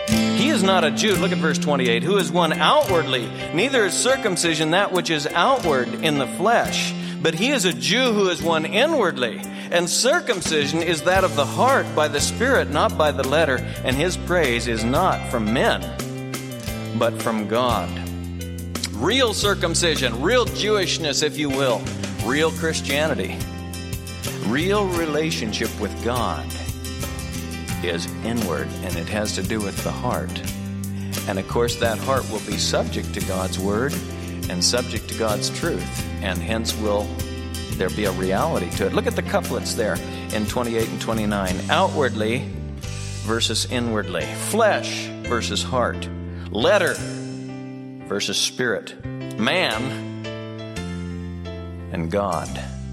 He is not a Jew, look at verse 28, who is one outwardly, neither is circumcision that which is outward in the flesh, but he is a Jew who is one inwardly. And circumcision is that of the heart by the Spirit, not by the letter, and his praise is not from men, but from God. Real circumcision, real Jewishness, if you will, real Christianity, real relationship with God is inward, and it has to do with the heart. And of course, that heart will be subject to God's word and subject to God's truth, and hence will there be a reality to it. Look at the couplets there in 28 and 29. Outwardly versus inwardly. Flesh versus heart. Letter versus spirit. Man and God.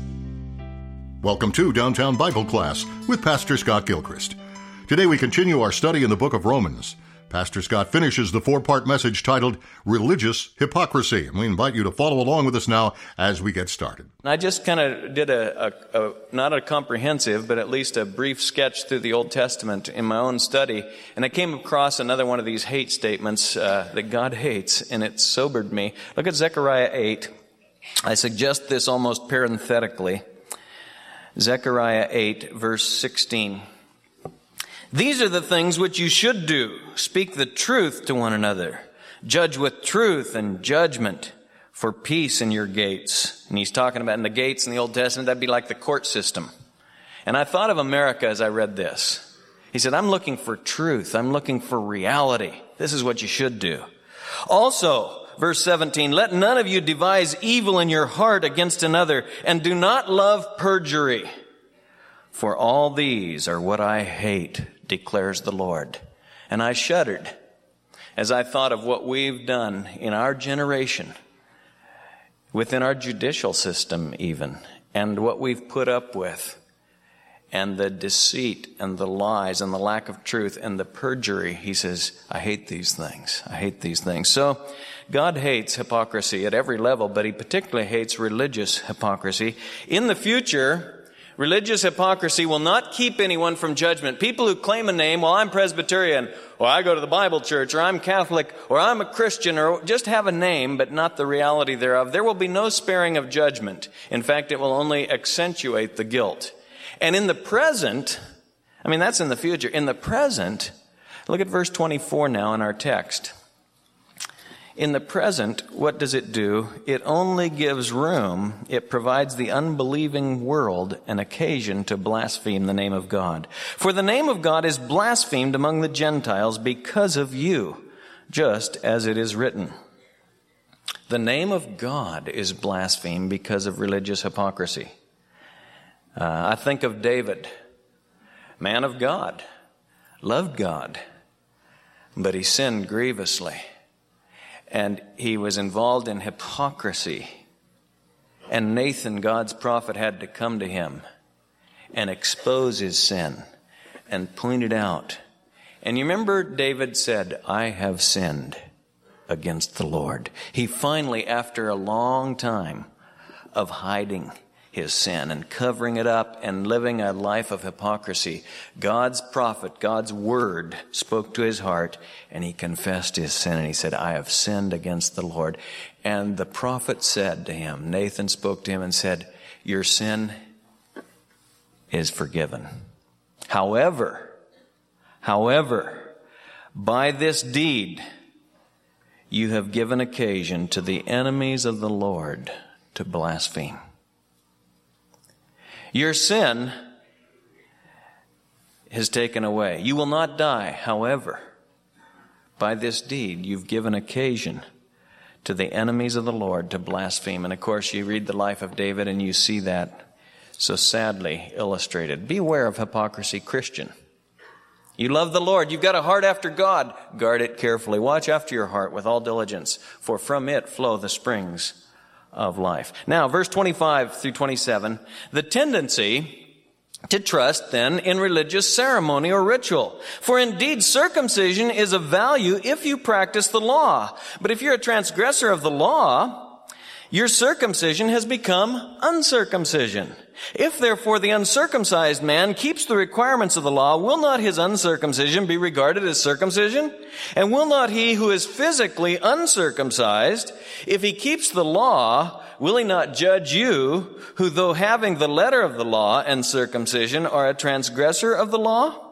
Welcome to Downtown Bible Class with Pastor Scott Gilchrist. Today we continue our study in the book of Romans. Pastor Scott finishes the 4-part message titled Religious Hypocrisy, and we invite you to follow along with us now as we get started. I just kind of did a not a comprehensive, but at least a brief sketch through the Old Testament in my own study, and I came across another one of these hate statements that God hates, and it sobered me. Look at Zechariah 8. I suggest this almost parenthetically. Zechariah 8, verse 16. These are the things which you should do. Speak the truth to one another. Judge with truth and judgment for peace in your gates. And he's talking about in the gates in the Old Testament, that'd be like the court system. And I thought of America as I read this. He said, I'm looking for truth. I'm looking for reality. This is what you should do. Also, verse 17, let none of you devise evil in your heart against another, and do not love perjury. For all these are what I hate, declares the Lord. And I shuddered as I thought of what we've done in our generation, within our judicial system even, and what we've put up with, and the deceit and the lies and the lack of truth and the perjury. He says, I hate these things. I hate these things. So God hates hypocrisy at every level, but he particularly hates religious hypocrisy. In the future, religious hypocrisy will not keep anyone from judgment. People who claim a name, well, I'm Presbyterian, or I go to the Bible church, or I'm Catholic, or I'm a Christian, or just have a name, but not the reality thereof. There will be no sparing of judgment. In fact, it will only accentuate the guilt. And in the present, that's in the future. In the present, look at verse 24 now in our text. In the present, what does it do? It only gives room. It provides the unbelieving world an occasion to blaspheme the name of God. For the name of God is blasphemed among the Gentiles because of you, just as it is written. The name of God is blasphemed because of religious hypocrisy. I think of David, man of God, loved God, but he sinned grievously. And he was involved in hypocrisy. And Nathan, God's prophet, had to come to him and expose his sin and point it out. And you remember David said, I have sinned against the Lord. He finally, after a long time of hiding his sin and covering it up and living a life of hypocrisy, God's prophet, God's word spoke to his heart, and he confessed his sin, and he said, I have sinned against the Lord. And the prophet said to him, Nathan spoke to him and said, your sin is forgiven. However, by this deed, you have given occasion to the enemies of the Lord to blaspheme. Your sin is taken away. You will not die. However, by this deed, you've given occasion to the enemies of the Lord to blaspheme. And of course, you read the life of David and you see that so sadly illustrated. Beware of hypocrisy, Christian. You love the Lord. You've got a heart after God. Guard it carefully. Watch after your heart with all diligence, for from it flow the springs of life. Now, verse 25 through 27, the tendency to trust then in religious ceremony or ritual. For indeed, circumcision is of value if you practice the law. But if you're a transgressor of the law, your circumcision has become uncircumcision. If therefore the uncircumcised man keeps the requirements of the law, will not his uncircumcision be regarded as circumcision? And will not he who is physically uncircumcised, if he keeps the law, will he not judge you, who though having the letter of the law and circumcision are a transgressor of the law?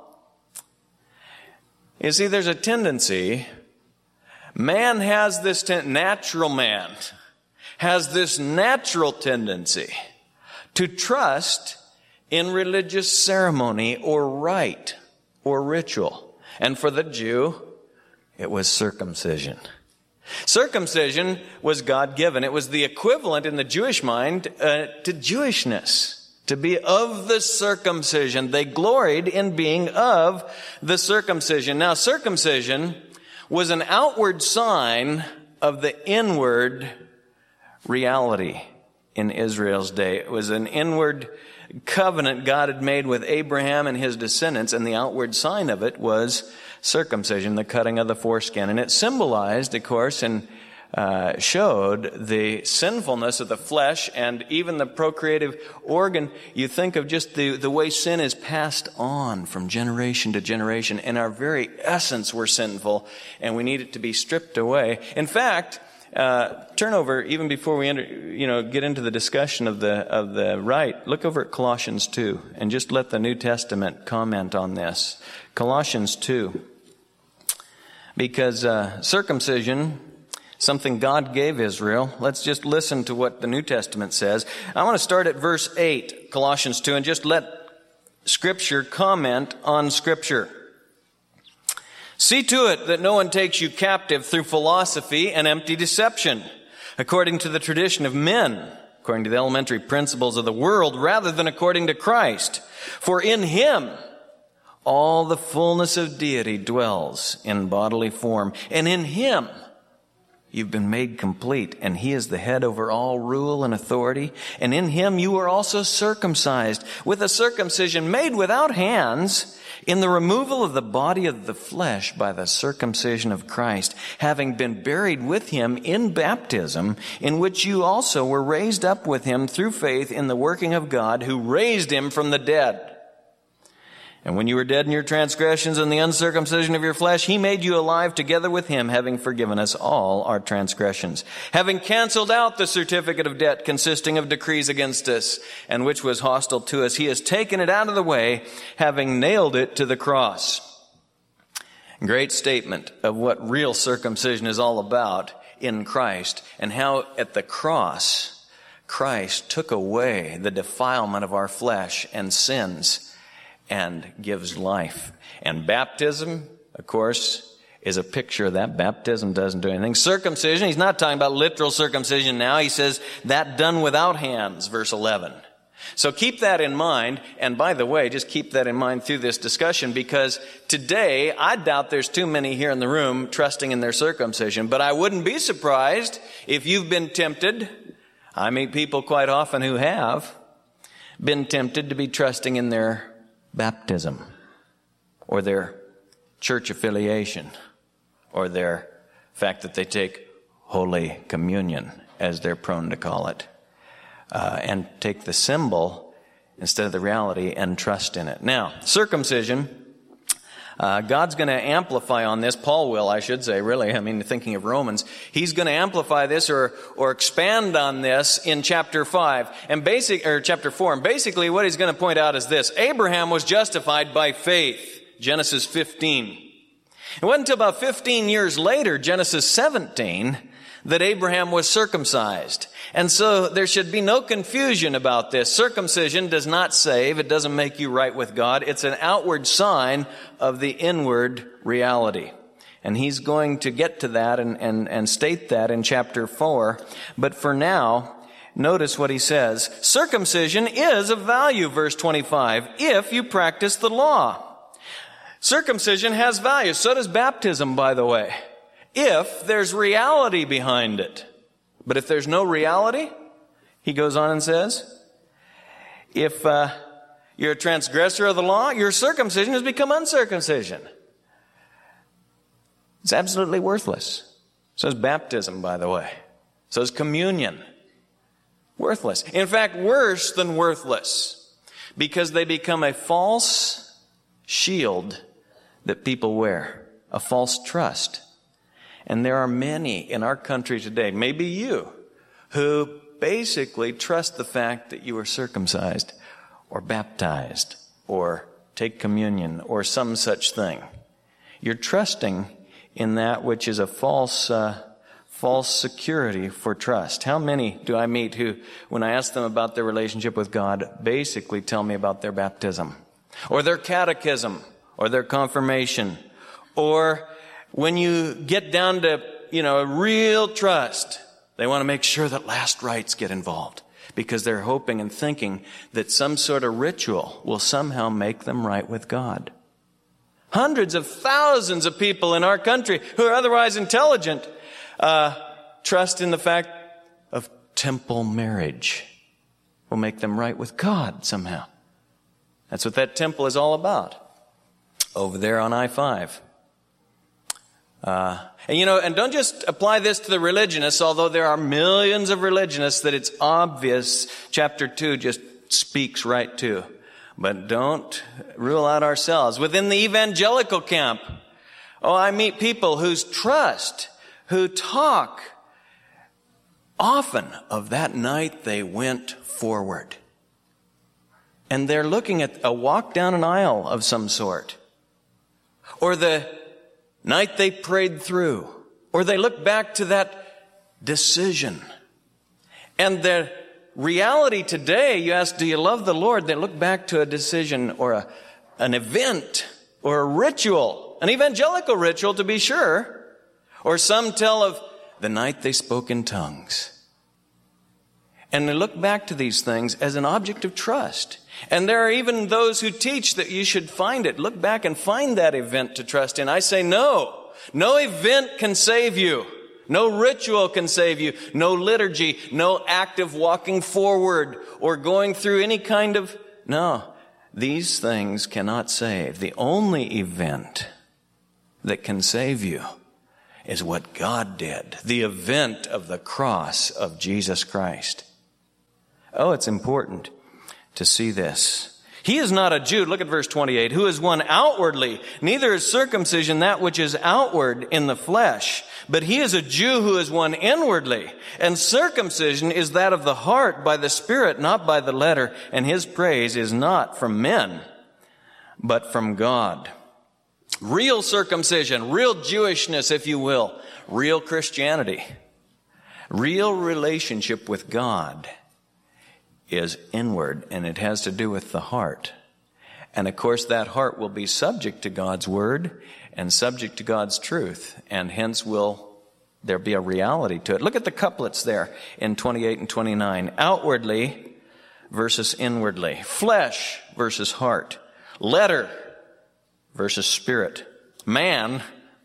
You see, there's a tendency. Man has this natural man has this natural tendency to trust in religious ceremony or rite or ritual. And for the Jew, it was circumcision. Circumcision was God-given. It was the equivalent in the Jewish mind to Jewishness, to be of the circumcision. They gloried in being of the circumcision. Now, circumcision was an outward sign of the inward reality in Israel's day. It was an inward covenant God had made with Abraham and his descendants, and the outward sign of it was circumcision, the cutting of the foreskin. And it symbolized, of course, and showed the sinfulness of the flesh and even the procreative organ. You think of just the way sin is passed on from generation to generation. In our very essence, we're sinful, and we need it to be stripped away. In fact, turn over, even before we get into the discussion of the rite, look over at Colossians 2 and just let the New Testament comment on this. Colossians 2. Because circumcision, something God gave Israel. Let's just listen to what the New Testament says. I want to start at verse 8, Colossians 2, and just let Scripture comment on Scripture. See to it that no one takes you captive through philosophy and empty deception, according to the tradition of men, according to the elementary principles of the world, rather than according to Christ. For in Him all the fullness of deity dwells in bodily form, and in Him you've been made complete, and He is the head over all rule and authority. And in Him you were also circumcised with a circumcision made without hands, in the removal of the body of the flesh by the circumcision of Christ, having been buried with Him in baptism, in which you also were raised up with Him through faith in the working of God, who raised Him from the dead. And when you were dead in your transgressions and the uncircumcision of your flesh, He made you alive together with Him, having forgiven us all our transgressions, having canceled out the certificate of debt consisting of decrees against us, and which was hostile to us. He has taken it out of the way, having nailed it to the cross. Great statement of what real circumcision is all about in Christ, and how at the cross, Christ took away the defilement of our flesh and sins and gives life. And baptism, of course, is a picture of that. Baptism doesn't do anything. Circumcision, he's not talking about literal circumcision now. He says that done without hands, verse 11. So keep that in mind. And by the way, just keep that in mind through this discussion, because today I doubt there's too many here in the room trusting in their circumcision. But I wouldn't be surprised if you've been tempted. I meet people quite often who have been tempted to be trusting in their baptism, or their church affiliation, or their fact that they take Holy Communion, as they're prone to call it, and take the symbol instead of the reality and trust in it. Now, circumcision, God's going to amplify on this. Paul will, I should say, really. I mean, thinking of Romans, he's going to amplify this or expand on this in chapter 5 or chapter 4. And basically, what he's going to point out is this: Abraham was justified by faith, Genesis 15. It wasn't until about 15 years later, Genesis 17, that Abraham was circumcised. And so there should be no confusion about this. Circumcision does not save. It doesn't make you right with God. It's an outward sign of the inward reality. And he's going to get to that and state that in chapter 4. But for now, notice what he says. Circumcision is of value, verse 25, if you practice the law. Circumcision has value. So does baptism, by the way, if there's reality behind it. But if there's no reality, he goes on and says, if you're a transgressor of the law, your circumcision has become uncircumcision. It's absolutely worthless. So is baptism, by the way. So is communion. Worthless. In fact, worse than worthless, because they become a false shield that people wear, a false trust. And there are many in our country today, maybe you, who basically trust the fact that you are circumcised or baptized or take communion or some such thing. You're trusting in that which is a false security for trust. How many do I meet who, when I ask them about their relationship with God, basically tell me about their baptism or their catechism or their confirmation, or when you get down to, real trust, they want to make sure that last rites get involved because they're hoping and thinking that some sort of ritual will somehow make them right with God. Hundreds of thousands of people in our country who are otherwise intelligent trust in the fact of temple marriage will make them right with God somehow. That's what that temple is all about over there on I-5. And don't just apply this to the religionists, although there are millions of religionists that it's obvious chapter 2 just speaks right to. But don't rule out ourselves. Within the evangelical camp, I meet people who talk often of that night they went forward. And they're looking at a walk down an aisle of some sort. Or the night they prayed through. Or they look back to that decision. And the reality today, you ask, do you love the Lord? They look back to a decision or an event or a ritual, an evangelical ritual to be sure. Or some tell of the night they spoke in tongues. And they look back to these things as an object of trust. And there are even those who teach that you should find it. Look back and find that event to trust in. I say no. No event can save you. No ritual can save you. No liturgy. No act of walking forward or going through any kind of... No. These things cannot save. The only event that can save you is what God did. The event of the cross of Jesus Christ. Oh, it's important to see this. He is not a Jew, look at verse 28, who is one outwardly, neither is circumcision that which is outward in the flesh, but he is a Jew who is one inwardly, and circumcision is that of the heart by the Spirit, not by the letter, and his praise is not from men, but from God. Real circumcision, real Jewishness, if you will, real Christianity, real relationship with God is inward, and it has to do with the heart. And of course, that heart will be subject to God's word and subject to God's truth, and hence will there be a reality to it. Look at the couplets there in 28 and 29. Outwardly versus inwardly. Flesh versus heart. Letter versus spirit. Man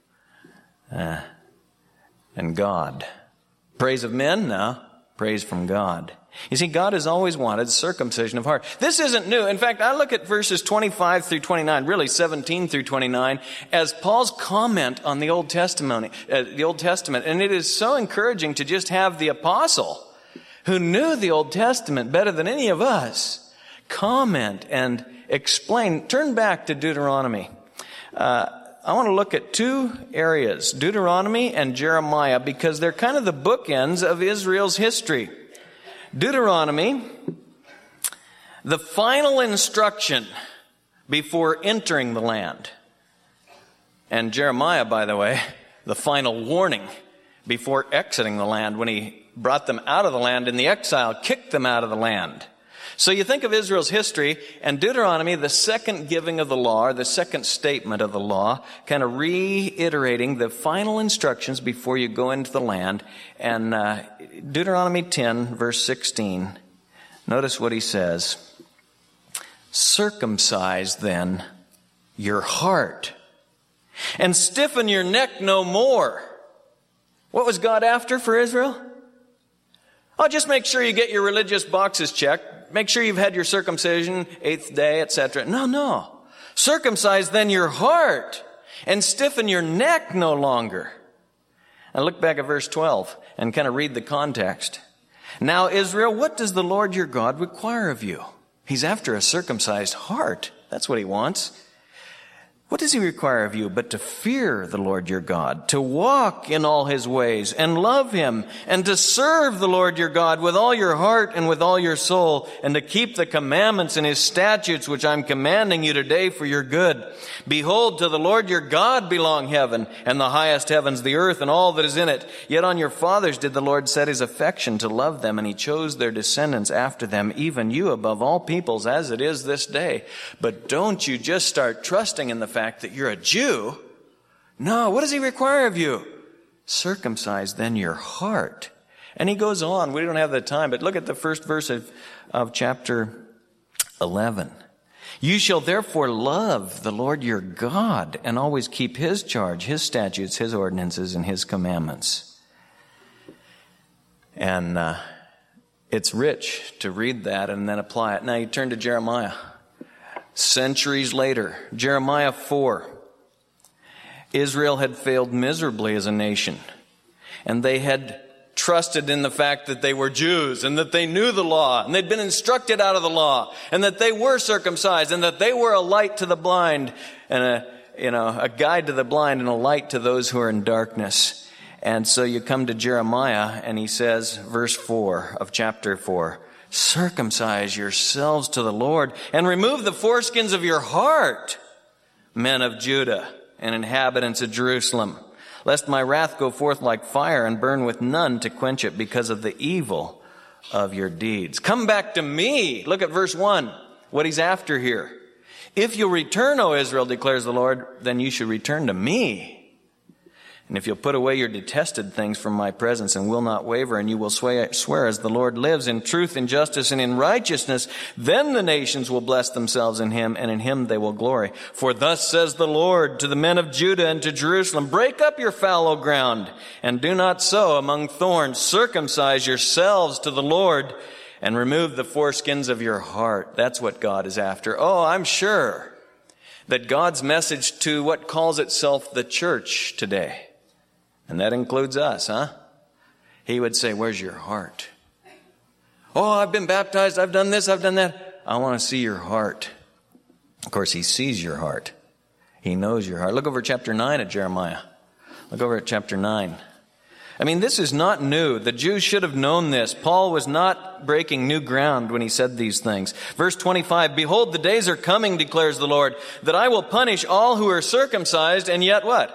and God. Praise of men? No. Praise from God. You see, God has always wanted circumcision of heart. This isn't new. In fact, I look at verses 25 through 29, really 17 through 29, as Paul's comment on the Old Testament. And it is so encouraging to just have the apostle, who knew the Old Testament better than any of us, comment and explain. Turn back to Deuteronomy. I want to look at two areas, Deuteronomy and Jeremiah, because they're kind of the bookends of Israel's history. Deuteronomy, the final instruction before entering the land. And Jeremiah, by the way, the final warning before exiting the land when he brought them out of the land in the exile, kicked them out of the land. So you think of Israel's history, and Deuteronomy, the second giving of the law, or the second statement of the law, kind of reiterating the final instructions before you go into the land. And Deuteronomy 10, verse 16, notice what he says. Circumcise then your heart, and stiffen your neck no more. What was God after for Israel? Oh, just make sure you get your religious boxes checked. Make sure you've had your circumcision, 8th day, etc. No. Circumcise then your heart and stiffen your neck no longer. And look back at verse 12 and kind of read the context. Now, Israel, what does the Lord your God require of you? He's after a circumcised heart. That's what he wants. What does he require of you but to fear the Lord your God, to walk in all his ways and love him, and to serve the Lord your God with all your heart and with all your soul, and to keep the commandments and his statutes which I'm commanding you today for your good? Behold, to the Lord your God belong heaven, and the highest heavens, the earth, and all that is in it. Yet on your fathers did the Lord set his affection to love them, and he chose their descendants after them, even you above all peoples, as it is this day. But don't you just start trusting in the fact that you're a Jew. No, what does he require of you? Circumcise then your heart. And he goes on. We don't have the time, but look at the first verse of chapter 11. You shall therefore love the Lord your God and always keep his charge, his statutes, his ordinances, and his commandments. And it's rich to read that and then apply it. Now you turn to Jeremiah. Centuries later, Jeremiah 4. Israel had failed miserably as a nation, and they had trusted in the fact that they were Jews and that they knew the law and they'd been instructed out of the law and that they were circumcised and that they were a light to the blind and a guide to the blind and a light to those who are in darkness. And so you come to Jeremiah and he says, verse 4 of chapter 4, circumcise yourselves to the Lord and remove the foreskins of your heart, men of Judah and inhabitants of Jerusalem, lest my wrath go forth like fire and burn with none to quench it because of the evil of your deeds. Come back to me. Look at verse 1, what he's after here. If you'll return, O Israel, declares the Lord, then you should return to me. And if you'll put away your detested things from my presence and will not waver, and you will swear as the Lord lives in truth, in justice, and in righteousness, then the nations will bless themselves in him, and in him they will glory. For thus says the Lord to the men of Judah and to Jerusalem, break up your fallow ground, and do not sow among thorns. Circumcise yourselves to the Lord, and remove the foreskins of your heart. That's what God is after. Oh, I'm sure that God's message to what calls itself the church today, and that includes us, he would say, where's your heart? Oh, I've been baptized, I've done this, I've done that. I want to see your heart. Of course, he sees your heart. He knows your heart. Look over chapter 9 of Jeremiah. Look over at chapter 9. I mean, this is not new. The Jews should have known this. Paul was not breaking new ground when he said these things. Verse 25, behold, the days are coming, declares the Lord, that I will punish all who are circumcised and yet what?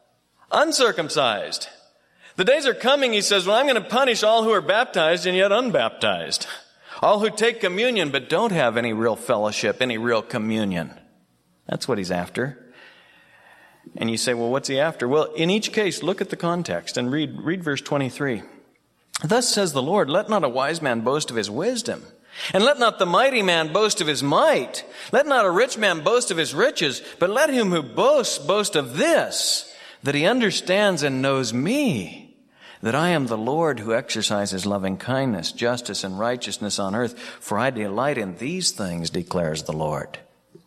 Uncircumcised. The days are coming, he says, when I'm going to punish all who are baptized and yet unbaptized. All who take communion but don't have any real fellowship, any real communion. That's what he's after. And you say, well, what's he after? Well, in each case, look at the context and read verse 23. Thus says the Lord, let not a wise man boast of his wisdom, and let not the mighty man boast of his might. Let not a rich man boast of his riches, but let him who boasts boast of this, that he understands and knows me, that I am the Lord who exercises loving kindness, justice, and righteousness on earth, for I delight in these things, declares the Lord.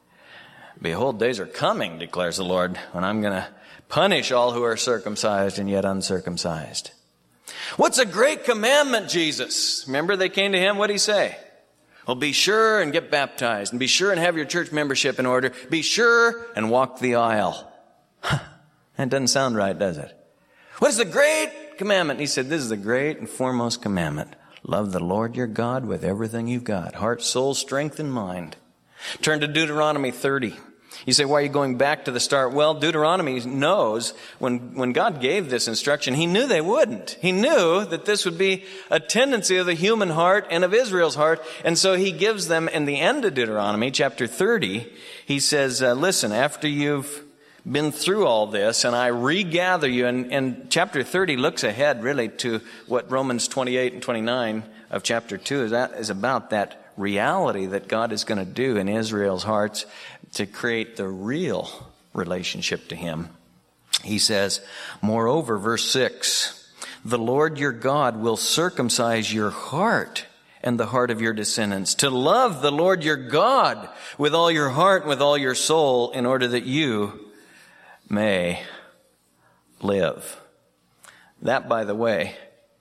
Behold, days are coming, declares the Lord, when I'm going to punish all who are circumcised and yet uncircumcised. What's a great commandment, Jesus? Remember they came to him, what did he say? Well, be sure and get baptized, and be sure and have your church membership in order. Be sure and walk the aisle. That doesn't sound right, does it? What is the great commandment? He said, this is the great and foremost commandment. Love the Lord your God with everything you've got. Heart, soul, strength, and mind. Turn to Deuteronomy 30. You say, why are you going back to the start? Well, Deuteronomy knows when God gave this instruction, he knew they wouldn't. He knew that this would be a tendency of the human heart and of Israel's heart. And so he gives them, in the end of Deuteronomy, chapter 30, he says, listen, after you've been through all this and I regather you, and chapter 30 looks ahead really to what Romans 28 and 29 of chapter 2 is about, that reality that God is going to do in Israel's hearts to create the real relationship to him. He says, moreover, verse 6, the Lord your God will circumcise your heart and the heart of your descendants, to love the Lord your God with all your heart, with all your soul, in order that you may live. That, by the way,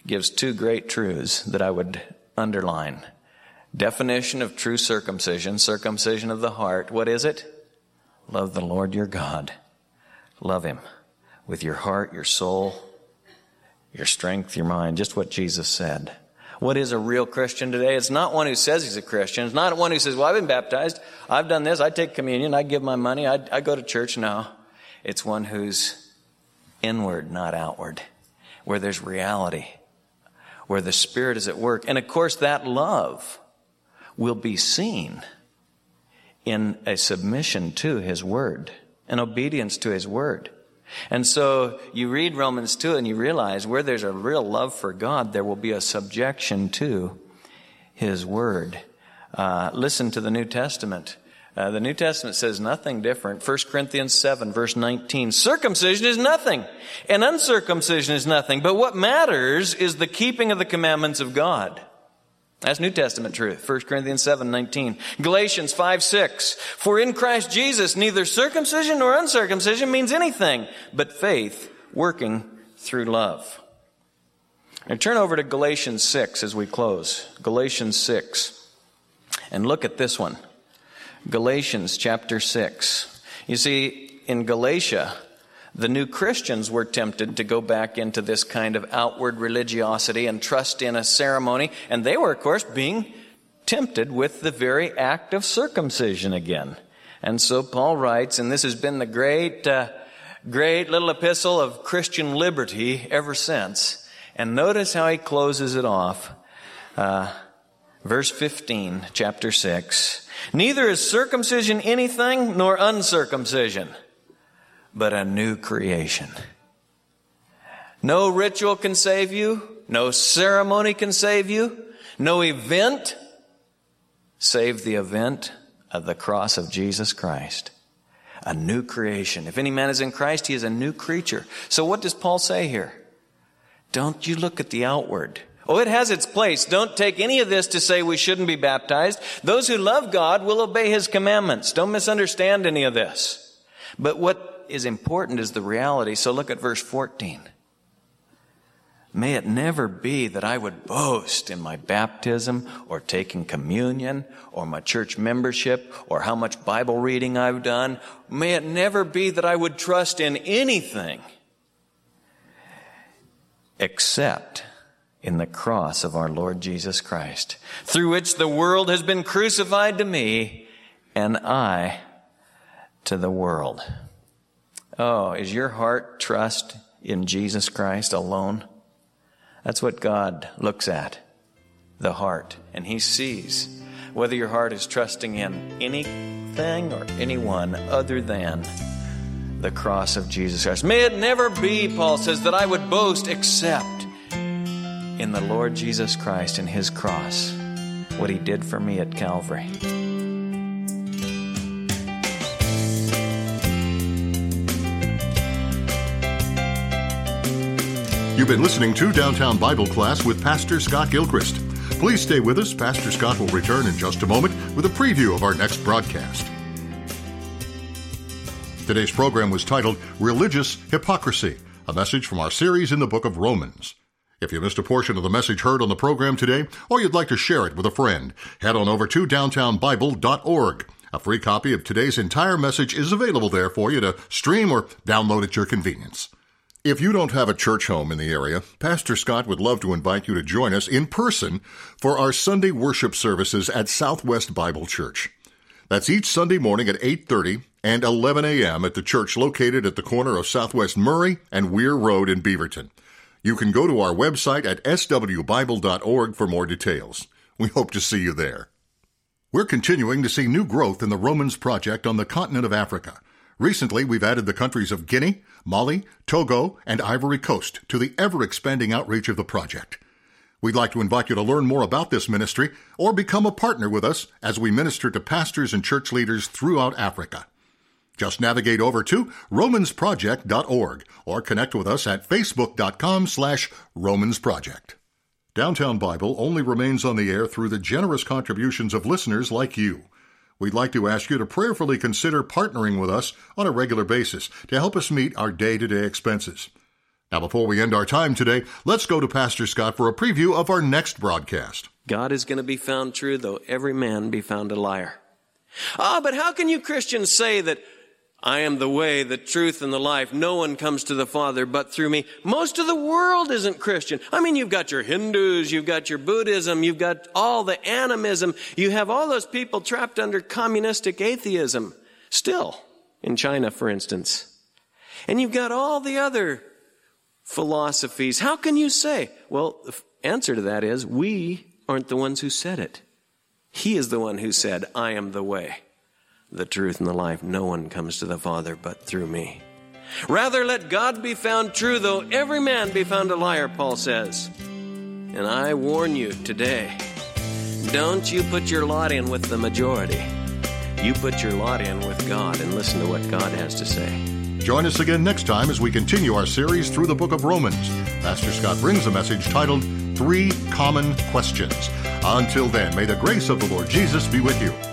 gives two great truths that I would underline. Definition of true circumcision, circumcision of the heart. What is it? Love the Lord your God. Love Him with your heart, your soul, your strength, your mind, just what Jesus said. What is a real Christian today? It's not one who says he's a Christian. It's not one who says, well, I've been baptized, I've done this, I take communion, I give my money, I go to church. No. It's one who's inward, not outward, where there's reality, where the Spirit is at work. And of course, that love will be seen in a submission to His Word, an obedience to His Word. And so you read Romans 2 and you realize where there's a real love for God, there will be a subjection to His Word. Listen to the New Testament. The New Testament says nothing different. 1 Corinthians 7, verse 19. Circumcision is nothing, and uncircumcision is nothing. But what matters is the keeping of the commandments of God. That's New Testament truth. 1 Corinthians 7, 19. Galatians 5, 6. For in Christ Jesus, neither circumcision nor uncircumcision means anything, but faith working through love. And turn over to Galatians 6 as we close. Galatians 6. And look at this one. Galatians chapter 6. You see, in Galatia, the new Christians were tempted to go back into this kind of outward religiosity and trust in a ceremony. And they were, of course, being tempted with the very act of circumcision again. And so Paul writes, and this has been the great little epistle of Christian liberty ever since. And notice how he closes it off. Verse 15, chapter 6. Neither is circumcision anything nor uncircumcision, but a new creation. No ritual can save you. No ceremony can save you. No event save the event of the cross of Jesus Christ. A new creation. If any man is in Christ, he is a new creature. So what does Paul say here? Don't you look at the outward. Oh, it has its place. Don't take any of this to say we shouldn't be baptized. Those who love God will obey His commandments. Don't misunderstand any of this. But what is important is the reality. So look at verse 14. May it never be that I would boast in my baptism or taking communion or my church membership or how much Bible reading I've done. May it never be that I would trust in anything except in the cross of our Lord Jesus Christ, through which the world has been crucified to me and I to the world. Oh, is your heart trust in Jesus Christ alone? That's what God looks at, the heart. And He sees whether your heart is trusting in anything or anyone other than the cross of Jesus Christ. May it never be, Paul says, that I would boast except in the Lord Jesus Christ and His cross, what He did for me at Calvary. You've been listening to Downtown Bible Class with Pastor Scott Gilchrist. Please stay with us. Pastor Scott will return in just a moment with a preview of our next broadcast. Today's program was titled Religious Hypocrisy, a message from our series in the book of Romans. If you missed a portion of the message heard on the program today, or you'd like to share it with a friend, head on over to downtownbible.org. A free copy of today's entire message is available there for you to stream or download at your convenience. If you don't have a church home in the area, Pastor Scott would love to invite you to join us in person for our Sunday worship services at Southwest Bible Church. That's each Sunday morning at 8:30 and 11 a.m. at the church located at the corner of Southwest Murray and Weir Road in Beaverton. You can go to our website at swbible.org for more details. We hope to see you there. We're continuing to see new growth in the Romans Project on the continent of Africa. Recently, we've added the countries of Guinea, Mali, Togo, and Ivory Coast to the ever-expanding outreach of the project. We'd like to invite you to learn more about this ministry or become a partner with us as we minister to pastors and church leaders throughout Africa. Just navigate over to romansproject.org or connect with us at facebook.com/romansproject. Downtown Bible only remains on the air through the generous contributions of listeners like you. We'd like to ask you to prayerfully consider partnering with us on a regular basis to help us meet our day-to-day expenses. Now, before we end our time today, let's go to Pastor Scott for a preview of our next broadcast. God is going to be found true, though every man be found a liar. But how can you Christians say that I am the way, the truth, and the life? No one comes to the Father but through me. Most of the world isn't Christian. I mean, you've got your Hindus, you've got your Buddhism, you've got all the animism. You have all those people trapped under communistic atheism. Still, in China, for instance. And you've got all the other philosophies. How can you say? Well, the answer to that is we aren't the ones who said it. He is the one who said, I am the way, the truth, and the life. No one comes to the Father but through me. Rather, let God be found true, though every man be found a liar, Paul says. And I warn you today, don't you put your lot in with the majority. You put your lot in with God and listen to what God has to say. Join us again next time as we continue our series through the book of Romans. Pastor Scott brings a message titled 3 Common Questions. Until then, may the grace of the Lord Jesus be with you.